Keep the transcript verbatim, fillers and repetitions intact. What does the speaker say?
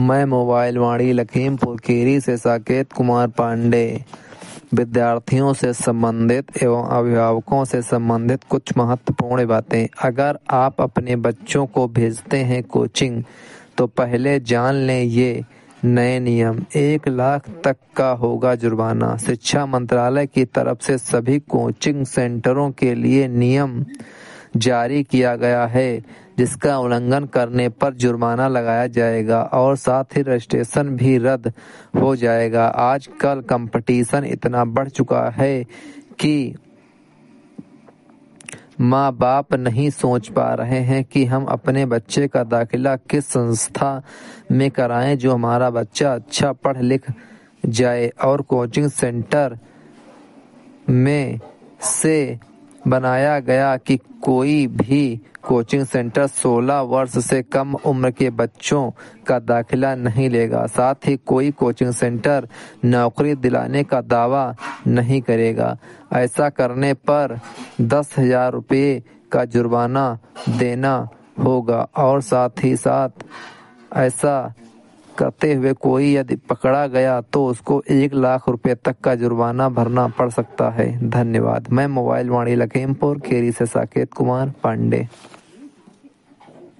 मैं मोबाइल वाणी लखीमपुर खीरी से साकेत कुमार पांडे विद्यार्थियों से संबंधित एवं अभिभावकों से संबंधित कुछ महत्वपूर्ण बातें। अगर आप अपने बच्चों को भेजते हैं कोचिंग तो पहले जान लें ये नए नियम। एक लाख तक का होगा जुर्माना। शिक्षा मंत्रालय की तरफ से सभी कोचिंग सेंटरों के लिए नियम जारी किया गया है, जिसका उल्लंघन करने पर जुर्माना लगाया जाएगा और साथ ही रजिस्ट्रेशन भी रद्द हो जाएगा। आजकल कंपटीशन इतना बढ़ चुका है कि माँ बाप नहीं सोच पा रहे हैं कि हम अपने बच्चे का दाखिला किस संस्था में कराएं जो हमारा बच्चा अच्छा पढ़ लिख जाए। और कोचिंग सेंटर में से बनाया गया कि कोई भी कोचिंग सेंटर सोलह वर्ष से कम उम्र के बच्चों का दाखिला नहीं लेगा। साथ ही कोई कोचिंग सेंटर नौकरी दिलाने का दावा नहीं करेगा। ऐसा करने पर दस हजार रुपये का जुर्माना देना होगा और साथ ही साथ ऐसा करते हुए कोई यदि पकड़ा गया तो उसको एक लाख रुपए तक का जुर्माना भरना पड़ सकता है। धन्यवाद। मैं मोबाइल वाणी लखीमपुर खीरी से साकेत कुमार पांडे।